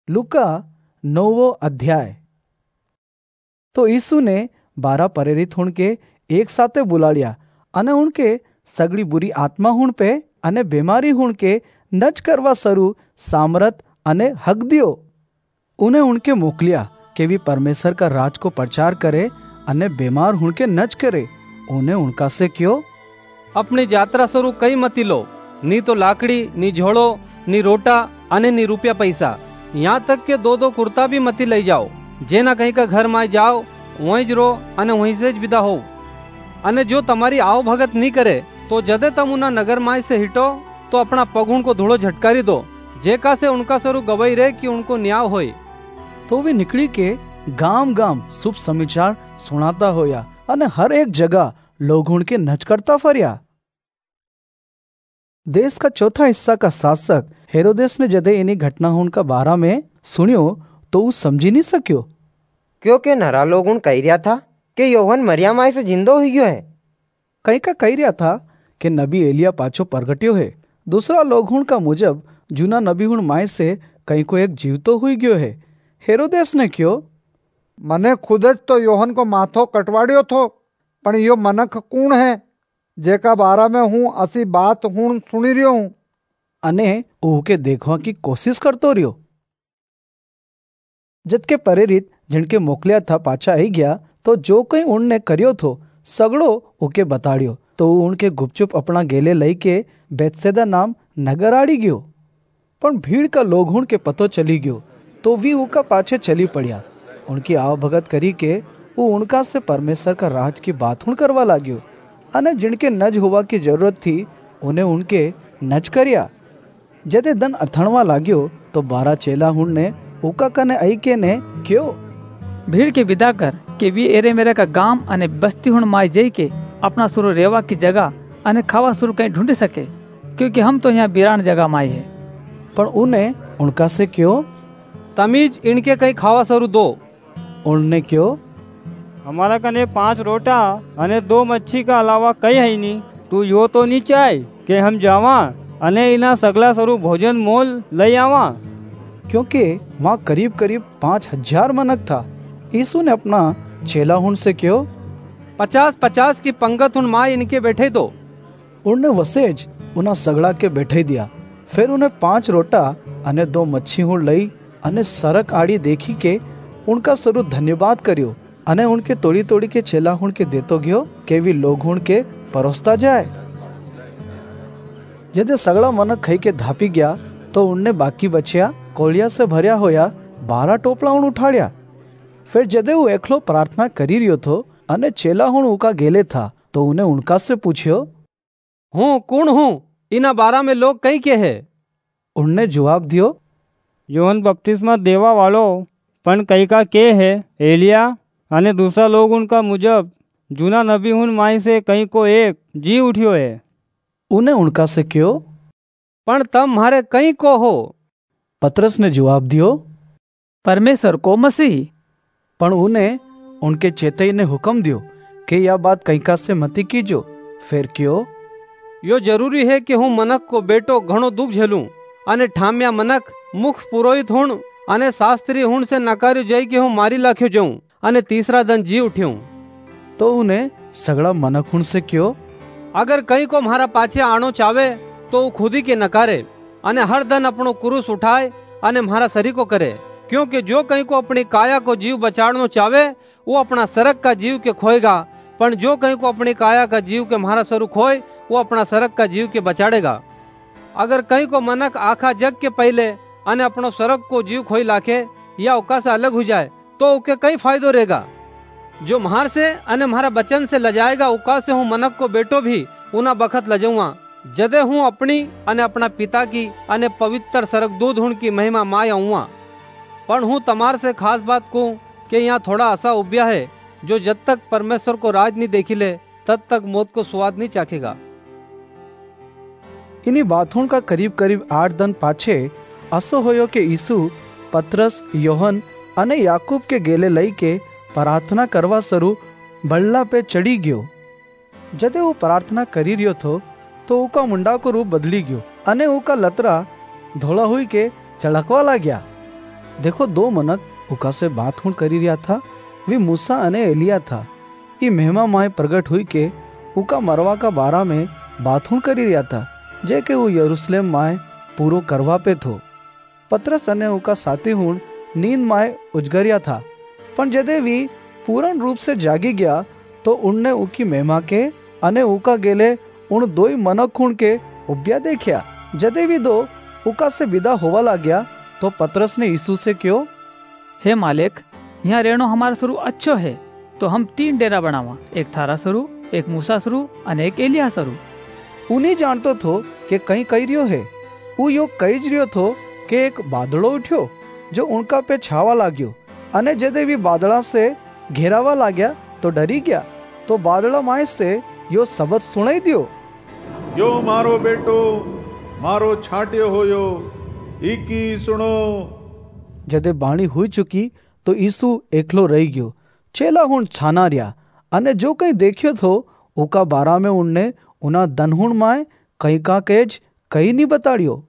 लूका 9वो अध्याय। तो यीशु ने 12 प्रेरित हुणके एक साथे बुलाड़िया अने उनके सगड़ी बुरी आत्मा हुण पे अने बीमारी हुण के नच करवा सरू सामर्थ अने हक दियो। उन्हें उनके मोकलिया के वी परमेश्वर का राज को प्रचार करे अने बीमार हुण के नच करे। उन्हें उनका से क्यों अपनी यात्रा शुरू कई मती लो, नी तो लाकड़ी नी झोड़ो नी रोटा अने नी रुपया पैसा, यहाँ तक के 2-2 कुर्ता भी मती लई जाओ। जेना कहीं का घर में जाओ वहीं ज रो अने वहीं से ज विदा हो। अने जो तुम्हारी आव भगत नहीं करे तो जदे तम उना नगर माय से हिटो तो अपना पगुण को धूड़ो झटकारी दो, जेका से उनका सरू गवाई रहे कि उनको न्याय होए। तो वे निकली के गाम गाम शुभ समाचार सुनाता होया अने हर एक जगह लोग उनके नच करता फरिया। देश का चौथा हिस्सा का शासक हेरोदेस ने जदे इन्हीं घटना उनका बारा में सुनियो तो वो समझी नहीं सक्यो, क्योंकि नरा लोग उन कह रिया था कि यूहन्ना मरियम माय से जिंदो हुई गयो है। कहीं का कह रिया था कि नबी एलिया पाछो प्रगट्यो है। दूसरा लोग उनका मुजब जूना नबी हुण माय से कहीं को एक जीवतो हुई गयो है। हेरोदेस ने क्यों मने खुद ज तो यूहन्ना को माथो कटवाड़ियो थो, पण यो मनख कौन है जेका बारा में हूँ असी बात हूँ सुनी रियो हूँ अने ओके देखवा की कोशिश करतो रियो। जद के प्रेरित जिनके मोकलिया था पाछा आई गया तो जो कहीं उनने करियो थो सगड़ो ओके बताड़ियो। तो उनके गुपचुप अपना गेले लई के बेतसैदा नाम नगर आड़ी गयो। पण भीड़ का लोग उनके पतो चली गयो तो वी उनका पाछे चली पड़िया। उनकी आव भगत करी के वो उनका से परमेश्वर का राज की बात हुण करवा लाग्यो अने जिनके नज होवा की जरूरत थी उन्हें उनके नज करिया। जदे दन अथणवा लाग्यो तो 12 चेला हुण ने उका कने आई के ने क्यों भीड़ के विदा कर के वी एरे मेरे का गाम अने बस्ती हुण माय जई के अपना सुरो रेवा की जगह अने खावा सुरो कहीं ढूंढ सके, क्योंकि हम तो यहाँ बिरान जगह माय है। पर उन्हें उनका से क्यों तमीज इनके कहीं खावा सरू दो। उनने क्यों हमारा कने 5 रोटा अने 2 मच्छी का अलावा कई है नहीं। तू यो तो नहीं चाहे कि हम जावा अने इना सगला सरू भोजन मोल लई आवा, क्योंकि वहाँ करीब करीब 5000 मनक था। यीशु ने अपना चेला हुण से क्यों 50-50 की पंगत हुण माँ इनके बैठे दो। उन्हें वसेज उन्हें सगड़ा के बैठे दिया। फिर उन्हें 5 रोटा अने 2 मच्छी हुण लई अने सरक आड़ी देखी के उनका सरू धन्यवाद करियो अने उनके तोड़ी तोड़ी के चेला हुण के देतो गयो के वी लोग हुण के परोसता जाए। जदे सगड़ा मन खाई के धापी गया तो उनने बाकी बचिया कोलिया से भरिया होया 12 टोपला उन उठाड़िया। फिर जदे वो एकलो प्रार्थना करी रियो थो अने चेला हुण उका गेले था तो उन्हें उनका से पूछियो हूँ कौन हूँ इना 12 में लोग कई के है। उनने जवाब दियो यूहन्ना बपतिस्मा देवा वालो, पण कई का के है एलिया अने दूसरा लोग उनका मुजब जूना नबी हुन माई से कहीं को एक जी उठियो है। उन्हें उनका से क्यों पण तम मारे कहीं को हो। पतरस ने जवाब दियो परमेश्वर को मसीह। पण उन्हें उनके चेतई ने हुक्म दियो कि यह बात कहीं का से मती कीजो। फिर क्यों यो जरूरी है कि हूँ मनक को बेटो घणो दुख झेलूं अने ठाम्या मनक मुख पुरोहित हुण अने शास्त्री हुण से नकार्यो जाई कि हूँ मारी लाख्यो जाऊं अने तीसरा दिन जी उठ्यूं। तो उन्हें सगड़ा मनक हुण से क्यों अगर कहीं को मारा पाछे आनो चावे तो वो खुद ही के नकारे अने हर दिन अपनो क्रूस उठाए अने मारा शरीर को करे, क्योंकि जो कहीं को अपनी काया को जीव बचाड़नो चावे वो अपना सरक का जीव के खोएगा, पण जो कहीं को अपनी काया का जीव के मारा सरू खोए वो अपना सरक का जीव के बचाड़ेगा। अगर कहीं को मनक आखा जग के पहले अने अपनो सरक को जीव खोई लाखे या उका से अलग हो जाए तो उके कई फायदो रहेगा। जो म्हार से अने म्हारा बचन से लजाएगा उका से हूँ मनक को बेटो भी उना बखत लजाऊंगा जदे हूँ अपनी अने अपना पिता की अने पवित्र सरक दूध हुण की महिमा माय आऊंगा। पण हूँ तमार से खास बात कहूँ कि यहाँ थोड़ा ऐसा उब्या है जो जब तक परमेश्वर को राज नहीं देखी ले तब तक मौत को स्वाद नहीं चाखेगा। इन्हीं बातों का करीब करीब 8 दिन पाछे असो होयो के यीशु पतरस यूहन्ना अने याकूब के गेले लई के प्रार्थना करवा सरू बल्ला पे चढ़ी गयो। जदे वो प्रार्थना करी रियो थो तो उका मुंडा को रूप बदली गयो अने उका लतरा धोला हुई के चड़कवा ला गया। देखो 2 मनक उका से बात हुण करी रहा था। वे मूसा अने एलिया था। ये महिमा माए प्रगट हुई के उका मरवा का बारा में बात हुण करी रहा था, जे के वो यरूशलेम माए पूरो करवा पे थो। पतरस अने उका साथी हुण नींद माए उजगरिया था, पण जदे वी पूर्ण रूप से जागी गया तो उनने उकी महिमा के अने उका गेले उन 2 मनक हुण के उब्या देखिया। जदे वी 2 उका से विदा होवा लाग्या तो पतरस ने यीशु से क्यों, हे मालिक, यहाँ रहनो हमारा शुरू अच्छो है, तो हम 3 डेरा बनावा, एक थारा शुरू, एक मूसा शुरू अने एक एलिया शुरू। उन्हीं जानतो थो कि कहीं कही रियो है। ऊ यो कही रियो थो कि एक बादड़ो उठ्यो जो उनका पे छावा लाग्यो, अने जदे भी बादड़ा से घेरावा लाग्या तो डरी गया। तो बादड़ा माए से यो शब्द सुनाई दियो, यो मारो बेटो मारो छाट्यो होयो, इकी सुनो। जदे बाणी हुई चुकी तो यीशु एकलो रही गयो। चेला हुण छाना रिया, अने जो कहीं देखियो थो उका बारा में उनने उना दनहुण माए कहीं का केज कहीं नहीं बताड़ियो।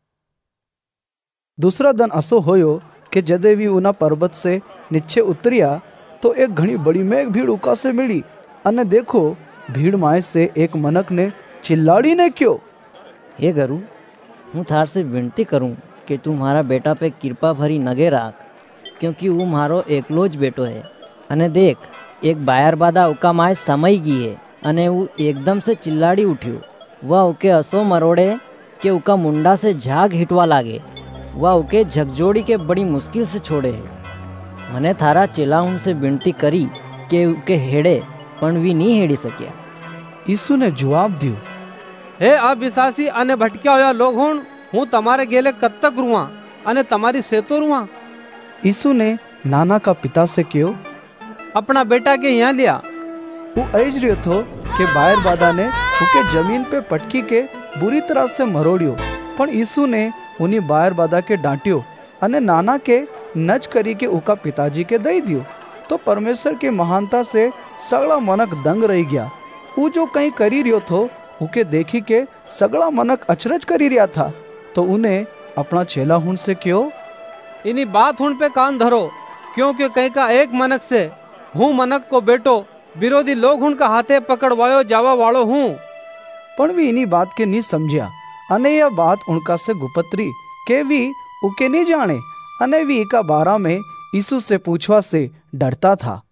दूसरा दिन असो होयो कि जदे भी उना पर्वत से नीचे उतरिया तो एक घनी बड़ी मेघ भीड़ उका से मिली, अने देखो भीड़ माए से एक मनक ने चिल्लाड़ी ने क्यों, हे गुरु, हूँ थार से विनती करूँ कि तू मारा बेटा पे कृपा भरी नगे राख, क्योंकि वो मारो एकलो ज बेटो है। अने देख, एक बायर बादा उका माए समय गी है, अने वो एकदम से चिल्लाड़ी उठ्यो। वह उके असो मरोड़े कि उका मुंडा से झाग हिटवा लागे। वह उके झकझोड़ी के बड़ी मुश्किल से छोड़े है। मने थारा चेला उनसे विनती करी कि उके हेड़े, पण वी नहीं हेड़ी सक्या। यीशु ने जवाब दियो, हे अविश्वासी अने भटक्या होया लोग हुण, हूँ तमारे गेले कद तक रुआ अने तमारी सेतो रुआ। यीशु ने नाना का पिता से क्यों, अपना बेटा के यहाँ लिया। वो ऐज रियो थो कि बायर बादा ने उके जमीन पे पटकी के बुरी तरह से मरोड़ियो, पण यीशु ने उन्हीं बायर बादा के डांटियो अने नाना के नच करी के उका पिताजी के दई दियो। तो परमेश्वर के महानता से सगला मनक दंग रही गया। वो जो कहीं करी रियो थो उके देखी के सगला मनक अचरज करी रिया था। तो उन्हें अपना चेला हुण से क्यों, इन्हीं बात हुण पे कान धरो, क्योंकि कहीं का एक मनक से हूँ मनक को बेटो विरोधी लोग हुण का हाथे पकड़वायो जावा वालो हूँ। पण वी इन्हीं बात के नहीं समझिया, अने यह बात उनका से गुपतरी के वी उके नहीं जाने, अने वी का बारा में यीशु से पूछवा से डरता था।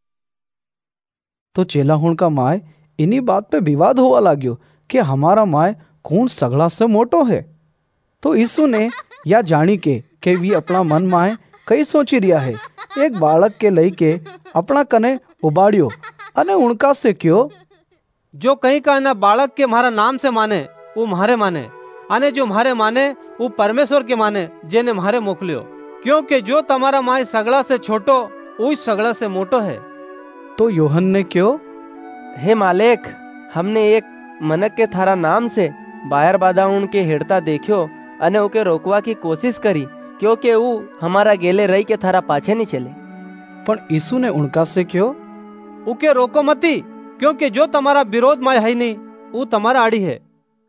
तो चेला हुण का माए इन्हीं बात पे विवाद होवा लाग्यो कि हमारा माए कौन सगला से मोटो है। तो यीशु ने या जानी के वी अपना मन माए कई सोची रिया है, एक बालक के लई के अपना कने उबाड़ियो अने उनका से क्यों, जो कहीं का ना बालक के मारा नाम से माने वो म्हारे माने, अने जो म्हारे माने वो परमेश्वर के माने जेने म्हारे मोकलियो, क्योंकि जो तुम्हारा माए सगला से छोटो वो सगला से मोटो है। तो यूहन्ना ने क्यों, हे मालिक, हमने एक मनक के थारा नाम से बाहर बाधा उनके हेड़ता देखियो अने उके रोकवा की कोशिश करी, क्योंकि वो हमारा गेले रही के थारा पाछे नहीं चले। पण यीशु ने उनका से क्यों, उके रोको मती, क्योंकि जो तुम्हारा विरोध माय है नहीं वो तुम्हारा आड़ी है।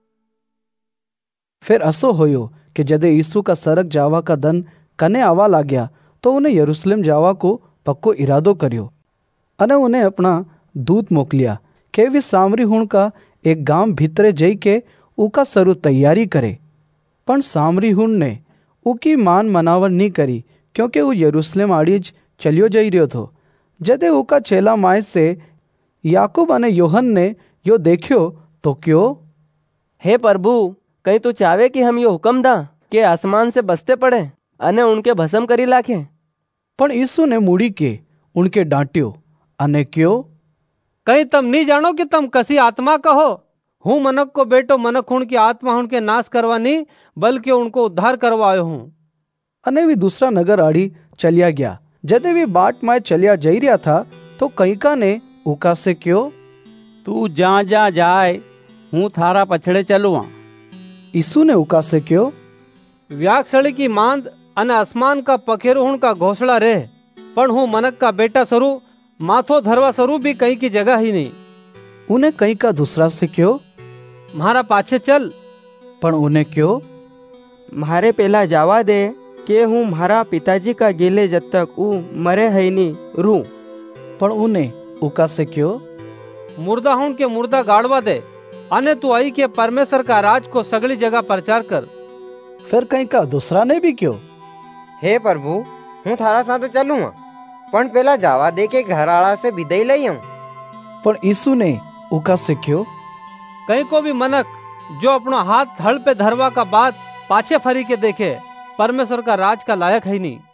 फिर असो होयो कि जदे यीशु का सरक जावा का दन कने आवा लाग्या तो उन्हें यरूशलेम जावा को पक्को इरादो करियो, अने उन्हें अपना दूत मोकलिया के वे सामरी हुण का एक गांव भीतरे जई के उका सरू तैयारी करे। पण सामरी हुण ने उकी मान मनावर नहीं करी, क्योंकि वो यरूशलेम आड़ीज चलियो जई रियो थो। जदे उका चेला माए से याकूब अने यूहन्ना ने यो देखियो तो क्यों, हे प्रभु, कहीं तू चाहे कि हम ये हुक्म दा कि आसमान से बसते पड़े अने उनके भस्म करी लाखे। पण यीशु ने मुड़ी के उनके डांटियो अने क्यों, कहीं तुम नहीं जानो कि तुम कसी आत्मा कहो, हूँ मनक को बेटो मनक हुण की आत्मा उनके नाश करवा नहीं बल्कि उनको उद्धार करवायो हूँ। अने भी दूसरा नगर आड़ी चलिया गया। जदे भी बाट माए चलिया जई रिया था तो कईका ने उका से क्यों, तू जा जा जाए, हूँ थारा पछड़े चलुआ। यीशु ने उका से क्यों, व्याक्षड़ी की मांद अने आसमान का पखेरु हुण का घोषणा रहे, पण हूँ मनक का बेटा स्वरूप माथो धरवा स्वरूप भी कहीं की जगह ही नहीं। उन्हें कहीं का दूसरा से क्यों, म्हारा पाछे चल। पण उन्हें क्यों, म्हारे पहला जावा दे के हूँ मारा पिताजी का गेले जब तक ऊ मरे है नी रू। पण उने उका से क्यों? मुर्दा हूं के मुर्दा गाड़वा दे अने तू आई के परमेश्वर का राज को सगली जगह प्रचार कर। फिर कहीं का दूसरा ने भी क्यों? हे प्रभु, हूँ थारा साथ चलूंगा, पण पेला जावा दे के घर आला से विदाई लई आऊं। पण यीशु ने उका से क्यों? कहीं को भी मनक जो अपना हाथ हल पे धरवा का बाद पाछे फरी के देखे परमेश्वर का राज का लायक है नहीं।